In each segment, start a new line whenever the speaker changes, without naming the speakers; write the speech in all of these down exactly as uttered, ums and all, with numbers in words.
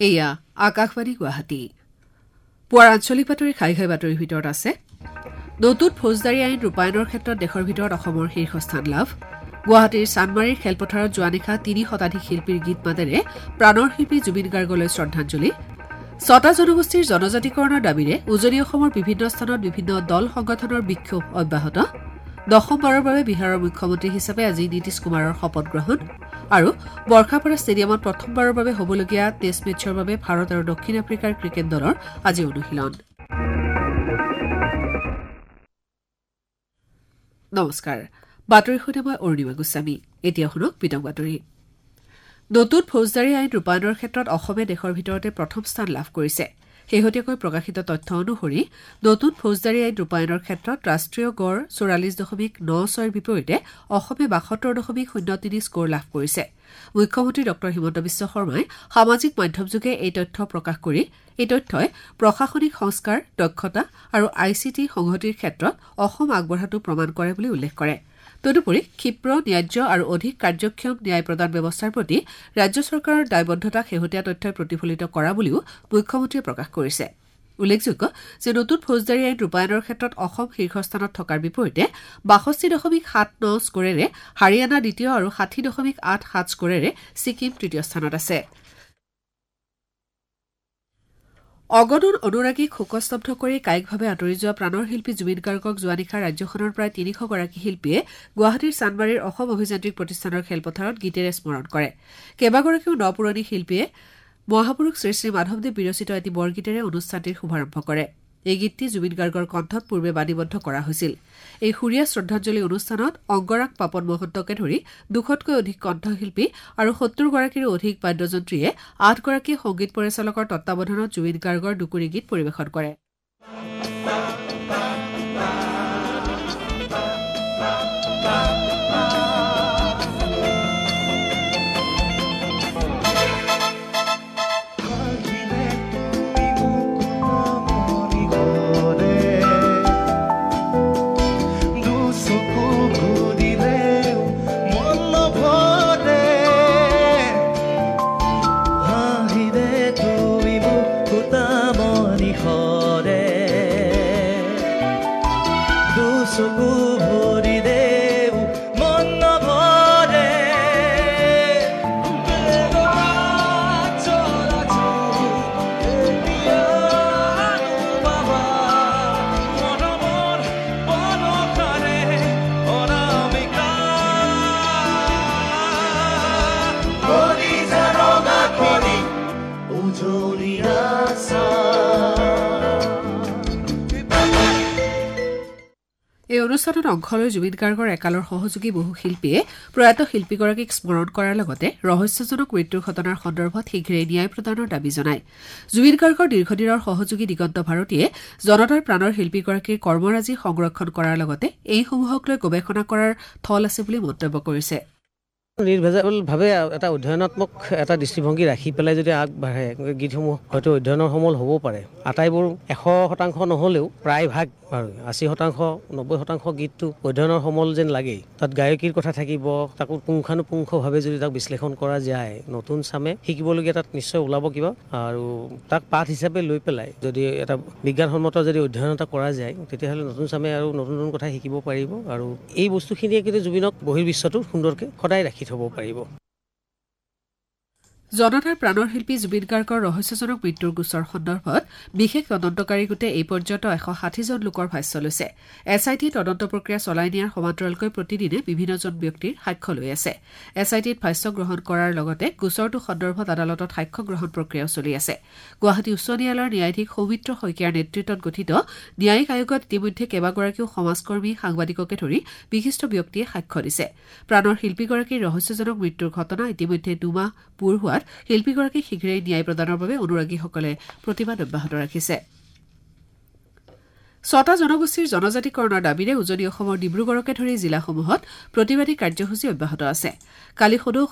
এয়া আকাশবাণী গুৱাহাটী পুৱাৰ আঞ্চলিক বাতৰি খাই খাই বাতৰিৰ ভিতৰত আছে নতুন ফৌজদাৰী আইন ৰূপায়ণৰ ক্ষেত্ৰত দেশৰ ভিতৰত অসমৰ শীৰ্ষস্থান লাভ গুৱাহাটীৰ চানমাৰীৰ খেলপথাৰত যোৱা নিশা তিনি শতাধিক শিল্পীৰ গীত মাতেৰে প্ৰাণৰ শিল্পী জুবিন গাৰ্গলৈ শ্ৰদ্ধাঞ্জলি ছটা জনগোষ্ঠীৰ জনজাতিকৰণৰ দাবীৰে উজনি অসমৰ বিভিন্ন স্থানত বিভিন্ন দল সংগঠনৰ বিক্ষোভ অব্যাহত দশমবাৰৰ বাবে বিহাৰৰ মুখ্যমন্ত্ৰী হিচাপে আজি নীতিশ কুমাৰৰ শপত গ্ৰহণ আৰু বৰ্ষাপাৰা ষ্টেডিয়ামত প্ৰথমবাৰৰ বাবে হ'বলগীয়া টেষ্ট মেচৰ বাবে ভাৰত আৰু দক্ষিণ আফ্ৰিকাৰ ক্ৰিকেট দলৰ আজি অনুশীলন নমস্কাৰ বাতৰি সৈতে মই অৰুণিমা গোস্বামী এতিয়া শুনক পিতং বাতৰি নতুন ফৌজদাৰী আইন ৰূপায়ণৰ ক্ষেত্ৰত অসমে দেশৰ ভিতৰতে প্ৰথম স্থান লাভ কৰিছে শেহতীয়াকৈ প্ৰকাশিত তথ্য অনুসৰি নতুন ফৌজদাৰী আইন ৰূপায়ণৰ ক্ষেত্ৰত ৰাষ্ট্ৰীয় গড় চৌৰাল্লিছ দশমিক ন ছয়ৰ বিপৰীতে অসমে বাসত্তৰ দশমিক শূন্য তিনি স্ক'ৰ লাভ কৰিছে মুখ্যমন্ত্ৰী ডঃ হিমন্ত বিশ্ব শৰ্মাই সামাজিক মাধ্যমযোগে এই তথ্য প্ৰকাশ কৰি এই তথ্যই প্ৰশাসনিক সংস্কাৰ দক্ষতা আৰু আই চি টি সংহতিৰ ক্ষেত্ৰত অসম আগবঢ়াটো প্ৰমাণ কৰে বুলি উল্লেখ কৰে তদুপৰি ক্ষীপ্ৰ ন্যায্য আৰু অধিক কাৰ্যক্ষম ন্যায় প্ৰদান ব্যৱস্থাৰ প্ৰতি ৰাজ্য চৰকাৰৰ দায়বদ্ধতাক শেহতীয়া তথ্যই প্ৰতিফলিত কৰা বুলিও মুখ্যমন্ত্ৰীয়ে প্ৰকাশ কৰিছে উল্লেখযোগ্য যে নতুন ফৌজদাৰী আইন ৰূপায়ণৰ ক্ষেত্ৰত অসম শীৰ্ষস্থানত থকাৰ বিপৰীতে বাষষ্ঠি দশমিক সাত ন স্ক'ৰেৰে হাৰিয়ানা দ্বিতীয় আৰু ষাঠি দশমিক আঠ সাত স্ক'ৰেৰে ছিকিম তৃতীয় স্থানত আছে অগণন অনুৰাগীক শোকস্তব্ধ কৰি কায়িকভাৱে আঁতৰি যোৱা প্ৰাণৰ শিল্পী জুবিন গাৰ্গক যোৱা নিশা ৰাজ্যখনৰ প্ৰায় তিনিশ গৰাকী শিল্পীয়ে গুৱাহাটীৰ চানমাৰীৰ অসম অভিযান্ত্ৰিক প্ৰতিষ্ঠানৰ খেলপথাৰত গীতেৰে স্মৰণ কৰে কেইবাগৰাকীও নপুৰণি শিল্পীয়ে মহাপুৰুষ শ্ৰী শ্ৰী মাধৱদেৱ বিৰচিত এটি বৰগীতেৰে অনুষ্ঠানটিৰ শুভাৰম্ভ কৰে এই গীতটি জুবিন গাৰ্গৰ কণ্ঠত পূৰ্বে বাণীবদ্ধ কৰা হৈছিল এই সুৰীয়া শ্ৰদ্ধাঞ্জলি অনুষ্ঠানত অংগৰাগ পাপন মহন্তকে ধৰি দুশতকৈ অধিক কণ্ঠশিল্পী আৰু সত্তৰ গৰাকীৰো অধিক বাদ্যযন্ত্ৰীয়ে আঠগৰাকী সংগীত পৰিচালকৰ তত্বাৱধানত জুবিন গাৰ্গৰ দুকুৰি গীত পৰিৱেশন কৰে এই অনুষ্ঠানত অংশ লৈ জুবিন গাৰ্গৰ একালৰ সহযোগী বহু শিল্পীয়ে প্ৰয়াত শিল্পীগৰাকীক স্মৰণ কৰাৰ লগতে ৰহস্যজনক মৃত্যুৰ ঘটনাৰ সন্দৰ্ভত শীঘ্ৰেই ন্যায় প্ৰদানৰ দাবী জনায় জুবিন গাৰ্গৰ দীৰ্ঘদিনৰ সহযোগী দিগন্ত ভাৰতীয়ে জনতাৰ প্ৰাণৰ শিল্পীগৰাকীৰ কৰ্মৰাজি সংৰক্ষণ কৰাৰ লগতে এইসমূহক লৈ গৱেষণা কৰাৰ থল আছে বুলি মন্তব্য কৰিছে
নিৰ্ভেজালভাৱে এটা অধ্যয়নাত্মক এটা দৃষ্টিভংগী ৰাখি পেলাই যদি আগবাঢ়ে গীতসমূহ হয়তো অধ্যয়নৰ সমল হ'ব পাৰে আটাইবোৰ এশ শতাংশ নহ'লেও প্ৰায় ভাগ বাৰু আশী শতাংশ নব্বৈ শতাংশ গীতটো অধ্যয়নৰ সমল যেন লাগেই তাত গায়কীৰ কথা থাকিব তাকো পুংখানুপুংখভাৱে যদি তাক বিশ্লেষণ কৰা যায় নতুন চামে শিকিবলগীয়া তাত নিশ্চয় ওলাব কিবা আৰু তাক পাঠ হিচাপে লৈ পেলাই যদি এটা বিজ্ঞানসন্মত যদি অধ্যয়ন এটা কৰা যায় তেতিয়াহ'লে নতুন চামে আৰু নতুন নতুন কথা শিকিব পাৰিব আৰু এই বস্তুখিনিয়ে কিন্তু জুবিনক বহিৰ্বিশ্বটো সুন্দৰকৈ সদায় ৰাখি থ'ব পাৰিব
জনতাৰ প্ৰাণৰ শিল্পী জুবিন গাৰ্গৰ ৰহস্যজনক মৃত্যুৰ গোচৰ সন্দৰ্ভত বিশেষ তদন্তকাৰী গোটে এই পৰ্যন্ত এশ ষাঠিজন লোকৰ ভাষ্য লৈছে এছ আই টিয়ে তদন্ত প্ৰক্ৰিয়া চলাই নিয়াৰ সমান্তৰালকৈ প্ৰতিদিনে বিভিন্নজন ব্যক্তিৰ সাক্ষ্য লৈ আছে এছ আই টিত ভাষ্য গ্ৰহণ কৰাৰ লগতে গোচৰটো সন্দৰ্ভত আদালতত সাক্ষ্য গ্ৰহণ প্ৰক্ৰিয়াও চলি আছে গুৱাহাটী উচ্চ ন্যায়ালয়ৰ ন্যায়াধীশ সৌমিত্ৰ শইকীয়াৰ নেতৃত্বত গঠিত ন্যায়িক আয়োগত ইতিমধ্যে কেইবাগৰাকীও সমাজকৰ্মী সাংবাদিককে ধৰি বিশিষ্ট ব্যক্তিয়ে সাক্ষ্য দিছে প্ৰাণৰ শিল্পীগৰাকীৰ ৰহস্যজনক মৃত্যুৰ ঘটনা ইতিমধ্যে দুমাহ পূৰ হোৱাত শিল্পীগৰাকীক শীঘ্ৰেই ন্যায় প্ৰদানৰ বাবে অনুৰাগীসকলে প্ৰতিবাদ অব্যাহত ৰাখিছে ছটা জনগোষ্ঠীৰ জনজাতিকৰণৰ দাবীৰে উজনি অসমৰ ডিব্ৰুগড়কে ধৰি জিলাসমূহত প্ৰতিবাদী কাৰ্যসূচী অব্যাহত আছে কালি সদৌ অসম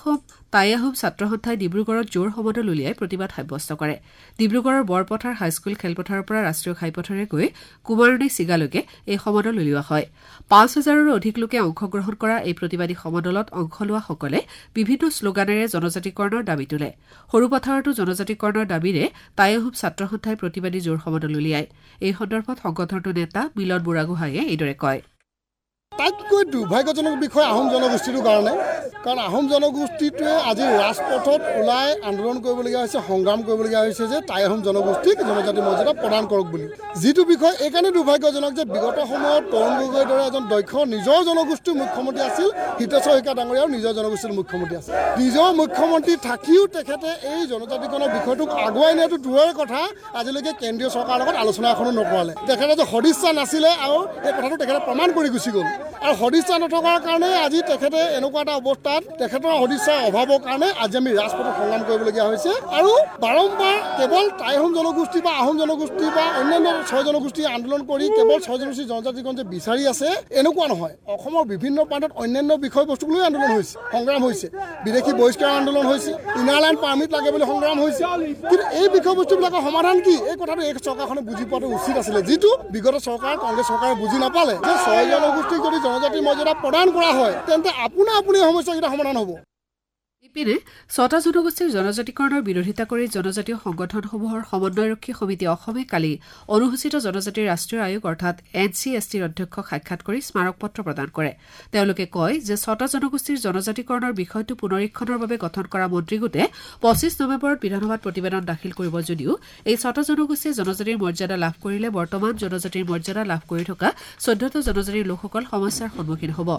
টাই আহোম ছাত্ৰ সন্থাই ডিব্ৰুগড়ত জোৰ সমদল উলিয়াই প্ৰতিবাদ সাব্যস্ত কৰে ডিব্ৰুগড়ৰ বৰপথাৰ হাইস্কুল খেলপথাৰৰ পৰা ৰাষ্ট্ৰীয় ঘাইপথেৰে গৈ কুমাৰণী চিগালৈকে এই সমদল উলিওৱা হয় পাঁচ হাজাৰৰো অধিক লোকে অংশগ্ৰহণ কৰা এই প্ৰতিবাদী সমদলত অংশ লোৱাসকলে বিভিন্ন শ্লোগানেৰে জনজাতিকৰণৰ দাবী তোলে সৰুপথাৰতো জনজাতিকৰণৰ দাবীৰে টাই আহোম ছাত্ৰ সন্থাই প্ৰতিবাদী জোৰ সমদল উলিয়ায় এই সন্দৰ্ভত সংগঠনটোৰ নেতা মিলন বুঢ়াগোহাঁয়ে এইদৰে কয়
তাতকৈ দুৰ্ভাগ্যজনক বিষয় আহোম জনগোষ্ঠীটোৰ কাৰণে কাৰণ আহোম জনগোষ্ঠীটোৱে আজি ৰাজপথত ওলাই আন্দোলন কৰিবলগীয়া হৈছে সংগ্ৰাম কৰিবলগীয়া হৈছে যে টাই আহোম জনগোষ্ঠীক জনজাতি মৰ্যাদা প্ৰদান কৰক বুলি যিটো বিষয় এইকাৰণে দুৰ্ভাগ্যজনক যে বিগত সময়ত তৰুণ গগৈৰ দৰে এজন দক্ষ নিজৰ জনগোষ্ঠীৰ মুখ্যমন্ত্ৰী আছিল হিতেশ্বৰ শইকীয়া ডাঙৰীয়াও নিজৰ জনগোষ্ঠীৰ মুখ্যমন্ত্ৰী আছিল নিজৰ মুখ্যমন্ত্ৰী থাকিও তেখেতে এই জনজাতিকৰণৰ বিষয়টোক আগুৱাই নিয়াটো দূৰৰে কথা আজিলৈকে কেন্দ্ৰীয় চৰকাৰৰ লগত আলোচনা এখনো নকৰালে তেখেতে যে সদিচ্ছা নাছিলে আৰু এই কথাটো তেখেতে প্ৰমাণ কৰি গুচি গ'ল আৰু সদিচ্ছা নথকাৰ কাৰণে আজি তেখেতে এনেকুৱা এটা অৱস্থাত তেখেতৰ সদিচ্ছাৰ অভাৱৰ কাৰণে আজি আমি ৰাজপথত সংগ্ৰাম কৰিবলগীয়া হৈছে আৰু বাৰম্বাৰ কেৱল টাই আহোম জনগোষ্ঠী বা আহোম জনগোষ্ঠী বা অন্যান্য ছয় জনগোষ্ঠী আন্দোলন কৰি কেৱল ছয় জনগোষ্ঠী জনজাতিকৰণ যে বিচাৰি আছে এনেকুৱা নহয় অসমৰ বিভিন্ন প্ৰান্তত অন্যান্য বিষয়বস্তুক লৈ আন্দোলন হৈছে সংগ্ৰাম হৈছে বিদেশী বহিষ্কাৰ আন্দোলন হৈছে ইনাৰ লাইন পাৰ্মিট লাগে বুলি সংগ্ৰাম হৈছে কিন্তু এই বিষয়বস্তুবিলাকৰ সমাধান কি এই কথাটো এই চৰকাৰখনে বুজি পোৱাটো উচিত আছিলে যিটো বিগত চৰকাৰ কংগ্ৰেছ চৰকাৰে বুজি নাপালে যে ছয় জনগোষ্ঠীক যদি জনজাতি মৰ্যাদা প্ৰদান কৰা হয় তেন্তে আপোনা আপুনি সমস্যাকেইটা সমাধান হ'ব
ইপিনে ছটা জনগোষ্ঠীৰ জনজাতিকৰণৰ বিৰোধিতা কৰি জনজাতীয় সংগঠনসমূহৰ সমন্বয়ৰক্ষী সমিতি অসমে কালি অনুসূচিত জনজাতিৰ ৰাষ্ট্ৰীয় আয়োগ অৰ্থাৎ এন চি এছ টিৰ অধ্যক্ষক সাক্ষাৎ কৰি স্মাৰক পত্ৰ প্ৰদান কৰে তেওঁলোকে কয় যে ছটা জনগোষ্ঠীৰ জনজাতিকৰণৰ বিষয়টো পুনৰীক্ষণৰ বাবে গঠন কৰা মন্ত্ৰীগোটে পঁচিছ নৱেম্বৰত বিধানসভাত প্ৰতিবেদন দাখিল কৰিব যদিও এই ছটা জনগোষ্ঠীয়ে জনজাতিৰ মৰ্যাদা লাভ কৰিলে বৰ্তমান জনজাতিৰ মৰ্যাদা লাভ কৰি থকা চৈধ্যটা জনজাতিৰ লোকসকল সমস্যাৰ সন্মুখীন হ'ব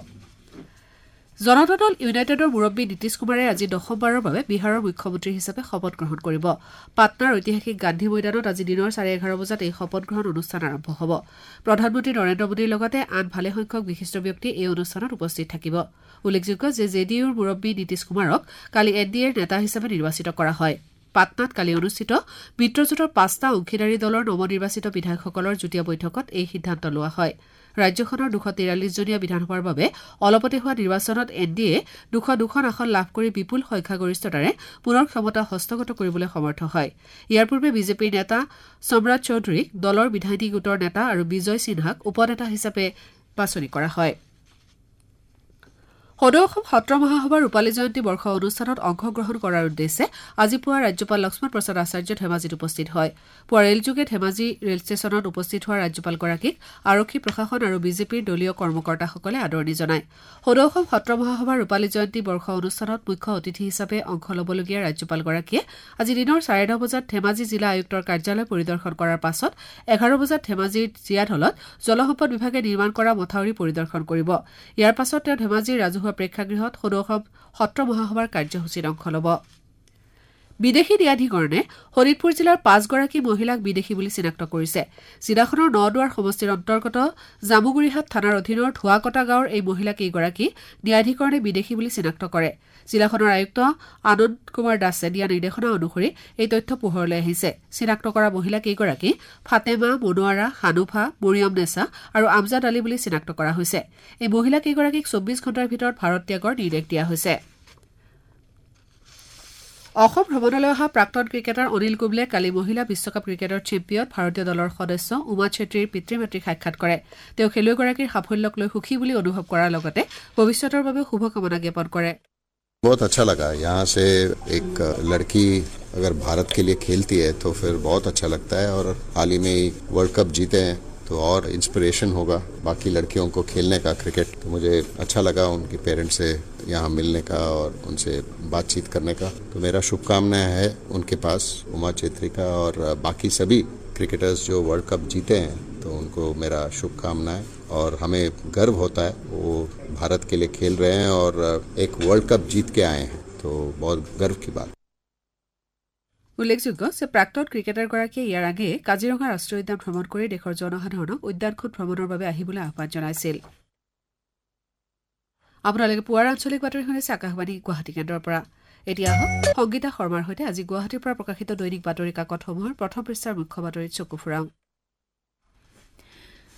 জনতা দল ইউনাইটেডৰ মুৰব্বী নীতিশ কুমাৰে আজি দশমবাৰৰ বাবে বিহাৰৰ মুখ্যমন্ত্ৰী হিচাপে শপত গ্ৰহণ কৰিব পাটনাৰ ঐতিহাসিক গান্ধী মৈদানত আজি দিনৰ চাৰে এঘাৰ বজাত এই শপত গ্ৰহণ অনুষ্ঠান আৰম্ভ হ'ব প্ৰধানমন্ত্ৰী নৰেন্দ্ৰ মোদীৰ লগতে আন ভালেসংখ্যক বিশিষ্ট ব্যক্তি এই অনুষ্ঠানত উপস্থিত থাকিব উল্লেখযোগ্য যে জে ডি ইউৰ মুৰব্বী নীতিশ কুমাৰক কালি এন ডি এৰ নেতা হিচাপে নিৰ্বাচিত কৰা হয় পাটনাত কালি অনুষ্ঠিত মিত্ৰজোঁটৰ পাঁচটা অংশীদাৰী দলৰ নৱনিৰ্বাচিত বিধায়কসকলৰ যুটীয়া বৈঠকত এই সিদ্ধান্ত লোৱা হয় ৰাজ্যখনৰ দুশ তিৰাল্লিছ জনীয়া বিধানসভাৰ বাবে অলপতে হোৱা নিৰ্বাচনত এন ডি এ দুশ দুখন আসন লাভ কৰি বিপুল সংখ্যাগৰিষ্ঠতাৰে পুনৰ ক্ষমতা হস্তগত কৰিবলৈ সমৰ্থ হয় ইয়াৰ পূৰ্বে বিজেপিৰ নেতা সম্ৰাট চৌধুৰীক দলৰ বিধায়িনী গোটৰ নেতা আৰু বিজয় সিনহাক উপনেতা হিচাপে বাছনি কৰা হয় সদৌ অসম সত্ৰ মহাসভাৰ ৰূপালী জয়ন্তী বৰ্ষ অনুষ্ঠানত অংশগ্ৰহণ কৰাৰ উদ্দেশ্যে আজি পুৱা ৰাজ্যপাল লক্ষ্মণ প্ৰসাদ আচাৰ্য ধেমাজিত উপস্থিত হয় পুৱা ৰেলযোগে ধেমাজি ৰেল ষ্টেচনত উপস্থিত হোৱা ৰাজ্যপালগৰাকীক আৰক্ষী প্ৰশাসন আৰু বিজেপিৰ দলীয় কৰ্মকৰ্তাসকলে আদৰণি জনায় সদৌ অসম সত্ৰ মহাসভাৰ ৰূপালী জয়ন্তী বৰ্ষ অনুষ্ঠানত মুখ্য অতিথি হিচাপে অংশ ল'বলগীয়া ৰাজ্যপালগৰাকীয়ে আজি দিনৰ চাৰে ন বজাত ধেমাজি জিলা আয়ুক্তৰ কাৰ্যালয় পৰিদৰ্শন কৰাৰ পাছত এঘাৰ বজাত ধেমাজিৰ জিয়াধলত জলসম্পদ বিভাগে নিৰ্মাণ কৰা মথাউৰি পৰিদৰ্শন কৰিব ইয়াৰ পাছত তেওঁ ধেমাজিৰ ৰাজহুৱা প্ৰেক্ষাগৃহত সদৌ অসম সত্ৰ মহাসভাৰ কাৰ্যসূচীত অংশ ল'ব বিদেশী ন্যায়াধীকৰণে শোণিতপুৰ জিলাৰ পাঁচগৰাকী মহিলাক বিদেশী বুলি চিনাক্ত কৰিছে জিলাখনৰ নদুৱাৰ সমষ্টিৰ অন্তৰ্গত জামুগুৰিহাট থানাৰ অধীনৰ ধোৱাকটা গাঁৱৰ এই মহিলা কেইগৰাকী ন্যায়াধীকৰণে বিদেশী বুলি চিনাক্ত কৰে জিলাখনৰ আয়ুক্ত আনন্দ কুমাৰ দাসে দিয়া নিৰ্দেশনা অনুসৰি এই তথ্য পোহৰলৈ আহিছে চিনাক্ত কৰা মহিলা কেইগৰাকী ফাতেমা মনোৱাৰা হানুফা মৰিয়ম নেছা আৰু আমজাদ আলী বুলি চিনাক্ত কৰা হৈছে এই মহিলা কেইগৰাকীক চৌব্বিছ ঘণ্টাৰ ভিতৰত ভাৰত ত্যাগৰ নিৰ্দেশ দিয়া হৈছে অসম ভ্ৰমণলৈ অহা প্ৰাক্তন ক্ৰিকেটাৰ অনিল কুম্বলে কালি মহিলা বিশ্বকাপ ক্ৰিকেটৰ চেম্পিয়ন ভাৰতীয় দলৰ সদস্য উমা ছেত্ৰীৰ পিতৃ মাতৃক সাক্ষাৎ কৰে তেওঁ খেলুৱৈগৰাকীৰ সাফল্যক লৈ সুখী বুলি অনুভৱ কৰাৰ লগতে ভৱিষ্যতৰ বাবে শুভকামনা জ্ঞাপন কৰে
बहुत अच्छा लगा यहाँ से एक लड़की अगर भारत के लिए खेलती है तो फिर बहुत अच्छा लगता है और हाल ही में वर्ल्ड कप जीते हैं तो और इंस्पिरेशन होगा बाकी लड़कियों को खेलने का क्रिकेट तो मुझे अच्छा लगा उनके पेरेंट्स से यहाँ मिलने का और उनसे बातचीत करने का तो मेरा शुभकामनाएं है उनके पास उमा छेत्री का और बाकी सभी क्रिकेटर्स जो वर्ल्ड कप जीते हैं तो उनको मेरा शुभकामनाएं और हमें गर्व होता है वो भारत के लिए खेल रहे हैं और एक वर्ल्ड कप जीत के आए हैं तो बहुत गर्व की बात
উল্লেখযোগ্য যে প্ৰাক্তন ক্ৰিকেটাৰগৰাকীয়ে ইয়াৰ আগেয়ে কাজিৰঙা ৰাষ্ট্ৰীয় উদ্যান ভ্ৰমণ কৰি দেশৰ জনসাধাৰণক উদ্যানখন ভ্ৰমণৰ বাবে আহিবলৈ আহ্বান জনাইছিল আপোনালোকে পুৱাৰ আঞ্চলিক বাতৰি শুনিছে আকাশবাণী গুৱাহাটী কেন্দ্ৰৰ পৰা এতিয়া আহক সংগীতা শৰ্মাৰ সৈতে আজি গুৱাহাটীৰ পৰা প্ৰকাশিত দৈনিক বাতৰি কাকতসমূহৰ প্ৰথম পৃষ্ঠাৰ মুখ্য বাতৰিত চকু ফুৰাওঁ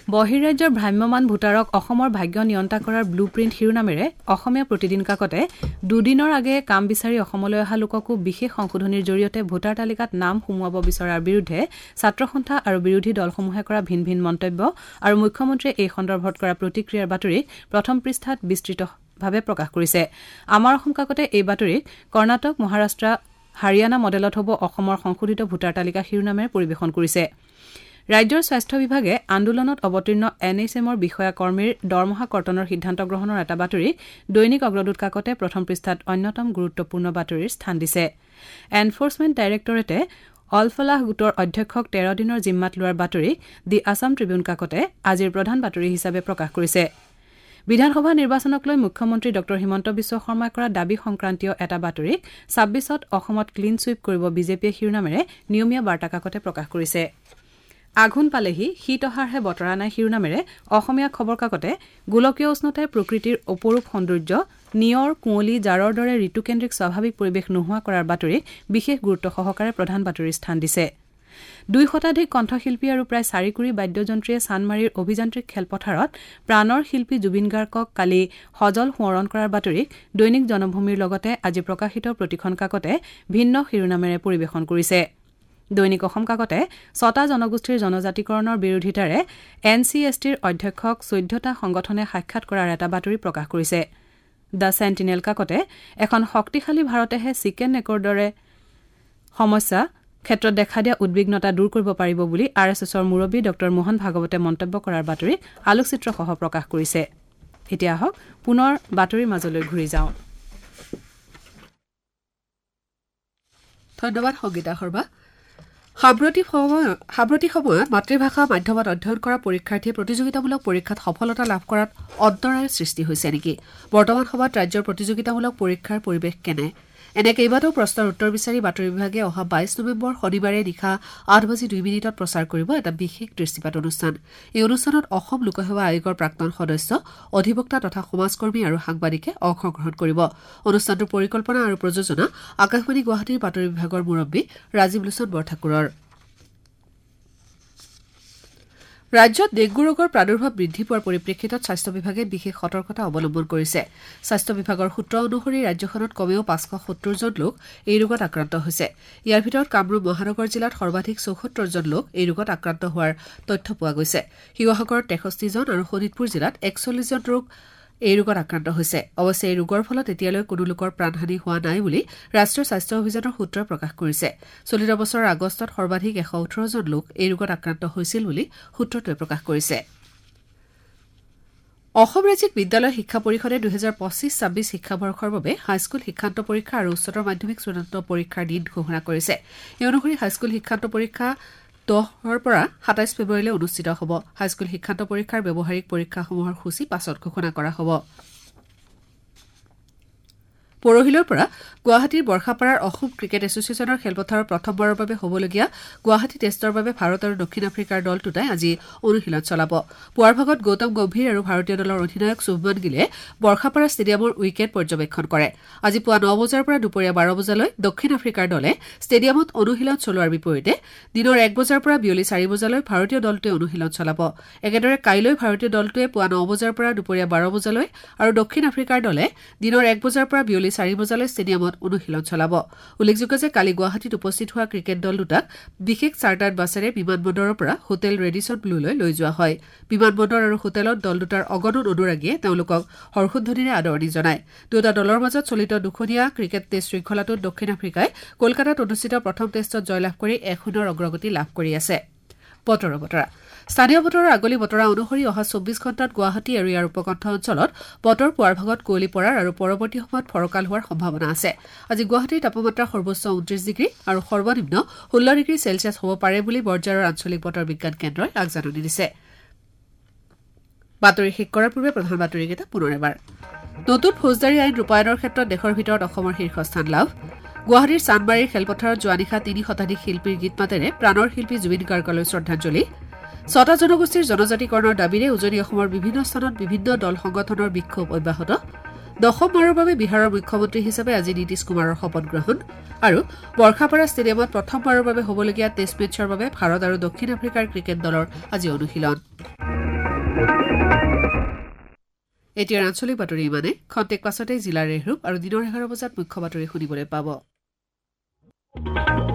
বহিৰাজ্যৰ ভ্ৰাম্যমান ভোটাৰক অসমৰ ভাগ্য নিয়ন্ত্ৰণ কৰাৰ ব্লুপ্ৰিণ্ট শিৰোনামেৰে অসমীয়া প্ৰতিদিন কাকতে দুদিনৰ আগে কাম বিচাৰি অসমলৈ অহা লোককো বিশেষ সংশোধনীৰ জৰিয়তে ভোটাৰ তালিকাত নাম সুমুৱাব বিচৰাৰ বিৰুদ্ধে ছাত্ৰ সন্থা আৰু বিৰোধী দলসমূহে কৰা ভিন ভিন মন্তব্য আৰু মুখ্যমন্ত্ৰীয়ে এই সন্দৰ্ভত কৰা প্ৰতিক্ৰিয়াৰ বাতৰি প্ৰথম পৃষ্ঠাত বিস্তৃতভাৱে প্ৰকাশ কৰিছে আমাৰ অসম কাকতে এই বাতৰিক কৰ্ণাটক মহাৰাষ্ট্ৰ হাৰিয়ানা মডেলত হ'ব অসমৰ সংশোধিত ভোটাৰ তালিকা শিৰোনামেৰে পৰিৱেশন কৰিছে ৰাজ্যৰ স্বাস্থ্য বিভাগে আন্দোলনত অৱতীৰ্ণ এন এইচ এমৰ বিষয়া কৰ্মীৰ দৰমহা কৰ্তনৰ সিদ্ধান্ত গ্ৰহণৰ এটা বাতৰি দৈনিক অগ্ৰদূত কাকতে প্ৰথম পৃষ্ঠাত অন্যতম গুৰুত্বপূৰ্ণ বাতৰিৰ স্থান দিছে এনফৰ্চমেণ্ট ডাইৰেক্টৰেটে অলফলাহ গোটৰ অধ্যক্ষক তেৰ দিনৰ জিম্মাত লোৱাৰ বাতৰি দি আছাম ট্ৰিবিউন কাকতে আজিৰ প্ৰধান বাতৰি হিচাপে প্ৰকাশ কৰিছে বিধানসভা নিৰ্বাচনক লৈ মুখ্যমন্ত্ৰী ডক্টৰ হিমন্ত বিশ্ব শৰ্মাই কৰা দাবী সংক্ৰান্তীয় এটা বাতৰিক ছাব্বিছত অসমত ক্লিন ছুইপ কৰিব বিজেপিয়ে শিৰোনামেৰে নিয়মীয়া বাৰ্তা কাকতে প্ৰকাশ কৰিছে আঘোণ পালেহি শীত অহাৰহে বতৰা নাই শিৰোনামেৰে অসমীয়া খবৰ কাকতে গোলকীয় উষ্ণতাই প্ৰকৃতিৰ অপৰূপ সৌন্দৰ্য নিয়ৰ কুঁৱলী জাৰৰ দৰে ঋতুকেন্দ্ৰিক স্বাভাৱিক পৰিৱেশ নোহোৱা কৰাৰ বাতৰিক বিশেষ গুৰুত্ব সহকাৰে প্ৰধান বাতৰিৰ স্থান দিছে দুই শতাধিক কণ্ঠশিল্পী আৰু প্ৰায় চাৰি কোটি বাদ্যযন্ত্ৰীয়ে চানমাৰীৰ অভিযান্ত্ৰিক খেলপথাৰত প্ৰাণৰ শিল্পী জুবিন গাৰ্গক কালি সজল সোঁৱৰণ কৰাৰ বাতৰিক দৈনিক জনভূমিৰ লগতে আজি প্ৰকাশিত প্ৰতিখন কাকতে ভিন্ন শিৰোনামেৰে পৰিৱেশন কৰিছে দৈনিক অসম কাকতে ছটা জনগোষ্ঠীৰ জনজাতিকৰণৰ বিৰোধিতাৰে এন চি এছ টিৰ অধ্যক্ষক চৈধ্যটা সংগঠনে সাক্ষাৎ কৰাৰ এটা বাতৰি প্ৰকাশ কৰিছে দ্য চেণ্টিনেল কাকতে এখন শক্তিশালী ভাৰতেহে চিকেন নেকৰ দৰে সমস্যা ক্ষেত্ৰত দেখা দিয়া উদ্বিগ্নতা দূৰ কৰিব পাৰিব বুলি আৰ এছ এছৰ মুৰব্বী ডক্টৰ মোহন ভাগৱতে মন্তব্য কৰাৰ বাতৰি আলোকচিত্ৰসহ প্ৰকাশ কৰিছে এতিয়া আহক পুনৰ বাতৰিৰ মাজলৈ ঘূৰি যাওঁ
ধন্যবাদ সংগীতা শৰ্মা সাম্প্ৰতিক সময়ত সাম্প্ৰতিক সময়ত মাতৃভাষা মাধ্যমত অধ্যয়ন কৰা পৰীক্ষাৰ্থীয়ে প্ৰতিযোগিতামূলক পৰীক্ষাত সফলতা লাভ কৰাত অন্তৰায়ৰ সৃষ্টি হৈছে নেকি বৰ্তমান সময়ত ৰাজ্যৰ প্ৰতিযোগিতামূলক পৰীক্ষাৰ পৰিৱেশ কেনে এনে কেইবাটাও প্ৰশ্নৰ উত্তৰ বিচাৰি বাতৰি বিভাগে অহা বাইছ নৱেম্বৰ শনিবাৰে নিশা আঠ বাজি দুই মিনিটত প্ৰচাৰ কৰিব এটা বিশেষ দৃষ্টিপাত অনুষ্ঠান এই অনুষ্ঠানত অসম লোকসেৱা আয়োগৰ প্ৰাক্তন সদস্য অধিবক্তা তথা সমাজকৰ্মী আৰু সাংবাদিকে অংশগ্ৰহণ কৰিব অনুষ্ঠানটোৰ পৰিকল্পনা আৰু প্ৰযোজনা আকাশবাণী গুৱাহাটীৰ বাতৰি বিভাগৰ মুৰব্বী ৰাজীৱ লোচন বৰঠাকুৰৰ ৰাজ্যত ডেংগু ৰোগৰ প্ৰাদুৰ্ভাৱ বৃদ্ধি পোৱাৰ পৰিপ্ৰেক্ষিতত স্বাস্থ্য বিভাগে বিশেষ সতৰ্কতা অৱলম্বন কৰিছে স্বাস্থ্য বিভাগৰ সূত্ৰ অনুসৰি ৰাজ্যখনত কমেও পাঁচশ সত্তৰ জন লোক এই ৰোগত আক্ৰান্ত হৈছে ইয়াৰ ভিতৰত কামৰূপ মহানগৰ জিলাত সৰ্বাধিক চৌসত্তৰ জন লোক এই ৰোগত আক্ৰান্ত হোৱাৰ তথ্য পোৱা গৈছে শিৱসাগৰত তেষষ্ঠি জন আৰু শোণিতপুৰ জিলাত একচল্লিছ জন লোক এই ৰোগত আক্ৰান্ত হৈছে অৱশ্যে এই ৰোগৰ ফলত এতিয়ালৈ কোনো লোকৰ প্ৰাণহানি হোৱা নাই বুলি ৰাষ্ট্ৰীয় স্বাস্থ্য অভিযানৰ সূত্ৰই প্ৰকাশ কৰিছে চলিত বছৰৰ আগষ্টত সৰ্বাধিক এশ ওঠৰ জন লোক এই ৰোগত আক্ৰান্ত হৈছিল বুলি সূত্ৰটোৱে প্ৰকাশ কৰিছে অসম ৰাজ্যিক বিদ্যালয় শিক্ষা পৰিষদে দুহেজাৰ পঁচিছ ছাব্বিছ শিক্ষাবৰ্ষৰ বাবে হাইস্কুল শিক্ষান্ত পৰীক্ষা আৰু উচ্চতৰ মাধ্যমিক চূড়ান্ত পৰীক্ষাৰ দিন ঘোষণা কৰিছে এই অনুসৰি হাইস্কুল শিক্ষান্ত পৰীক্ষা দহৰ পৰা সাতাইছ ফেব্ৰুৱাৰীলৈ অনুষ্ঠিত হ'ব হাইস্কুল শিক্ষান্ত পৰীক্ষাৰ ব্যৱহাৰিক পৰীক্ষাসমূহৰ সূচী পাছত ঘোষণা কৰা হ'ব পৰহিলৰ পৰা গুৱাহাটীৰ বৰ্ষাপাৰাৰ অসম ক্ৰিকেট এছ'চিয়েশ্যনৰ খেলপথাৰত প্ৰথমবাৰৰ বাবে হ'বলগীয়া গুৱাহাটী টেষ্টৰ বাবে ভাৰত আৰু দক্ষিণ আফ্ৰিকাৰ দল দুটাই আজি অনুশীলন চলাব পুৱাৰ ভাগত গৌতম গম্ভীৰ আৰু ভাৰতীয় দলৰ অধিনায়ক শুভমান গিলে বৰ্ষাপাৰা ষ্টেডিয়ামৰ উইকেট পৰ্যবেক্ষণ কৰে আজি পুৱা ন বজাৰ পৰা দুপৰীয়া বাৰ বজালৈ দক্ষিণ আফ্ৰিকাৰ দলে ষ্টেডিয়ামত অনুশীলন চলোৱাৰ বিপৰীতে দিনৰ এক বজাৰ পৰা বিয়লি চাৰি বজালৈ ভাৰতীয় দলটোৱে অনুশীলন চলাব একেদৰে কাইলৈ ভাৰতীয় দলটোৱে পুৱা ন বজাৰ পৰা দুপৰীয়া বাৰ বজালৈ আৰু দক্ষিণ আফ্ৰিকাৰ দলে দিনৰ এক বজাৰ পৰা বিয়লি চাৰি বজালৈ ষ্টেডিয়ামত অনুশীলন চলাব উল্লেখযোগ্য যে কালি গুৱাহাটীত উপস্থিত হোৱা ক্ৰিকেট দল দুটাক বিশেষ চাৰ্টাৰ্ড বাছেৰে বিমানবন্দৰৰ পৰা হোটেল ৰেডিছন ব্লুলৈ লৈ যোৱা হয় বিমানবন্দৰ আৰু হোটেলত দল দুটাৰ অগণন অনুৰাগীয়ে তেওঁলোকক হৰ্ষধ্বনিৰে আদৰণি জনায় দুটা দলৰ মাজত চলিত দুখনীয়া ক্ৰিকেট টেষ্ট শৃংখলাটোত দক্ষিণ আফ্ৰিকাই কলকাতাত অনুষ্ঠিত প্ৰথম টেষ্টত জয়লাভ কৰি এক শূন্যৰ অগ্ৰগতি লাভ কৰি আছে বতৰৰ বতৰা স্থানীয় বতৰৰ আগলি বতৰা অনুসৰি অহা চৌব্বিছ ঘণ্টাত গুৱাহাটী আৰু ইয়াৰ উপকণ্ঠ অঞ্চলত বতৰ পুৱাৰ ভাগত কুঁৱলী পৰাৰ আৰু পৰৱৰ্তী সময়ত ফৰকাল হোৱাৰ সম্ভাৱনা আছে আজি গুৱাহাটীৰ তাপমাত্ৰা সৰ্বোচ্চ ঊনত্ৰিছ ডিগ্ৰী আৰু সৰ্বনিম্ন ষোল্ল ডিগ্ৰী চেলছিয়াছ হ'ব পাৰে বুলি বৰঝাৰৰ আঞ্চলিক বতৰ বিজ্ঞান কেন্দ্ৰই আগজাননী দিছে বাতৰি শেষ কৰাৰ পূৰ্বে প্ৰধান বাতৰিকেইটা পুনৰ এবাৰ নতুন ফৌজদাৰী আইন ৰূপায়ণৰ ক্ষেত্ৰত দেশৰ ভিতৰত অসমৰ শীৰ্ষস্থান লাভ গুৱাহাটীৰ চানমাৰীৰ খেলপথাৰত যোৱা নিশা তিনি শতাধিক শিল্পীৰ গীত মাতেৰে প্ৰাণৰ শিল্পী জুবিন গাৰ্গলৈ শ্ৰদ্ধাঞ্জলি ছটা জনগোষ্ঠীৰ জনজাতিকৰণৰ দাবীৰে উজনি অসমৰ বিভিন্ন স্থানত বিভিন্ন দল সংগঠনৰ বিক্ষোভ অব্যাহত দশমবাৰৰ বাবে বিহাৰৰ মুখ্যমন্ত্ৰী হিচাপে আজি নীতিশ কুমাৰৰ শপত গ্ৰহণ আৰু বৰ্ষাপাৰা ষ্টেডিয়ামত প্ৰথমবাৰৰ বাবে হ'বলগীয়া টেষ্ট মেচৰ বাবে ভাৰত আৰু দক্ষিণ আফ্ৰিকাৰ ক্ৰিকেট দলৰ আজি অনুশীলন এতিয়া আঞ্চলিক বাতৰি ইমানে খন্তেক পাছতে জিলাৰ ৰেহৰূপ আৰু দিনৰ এঘাৰ বজাত মুখ্য বাতৰি শুনিবলৈ পাব।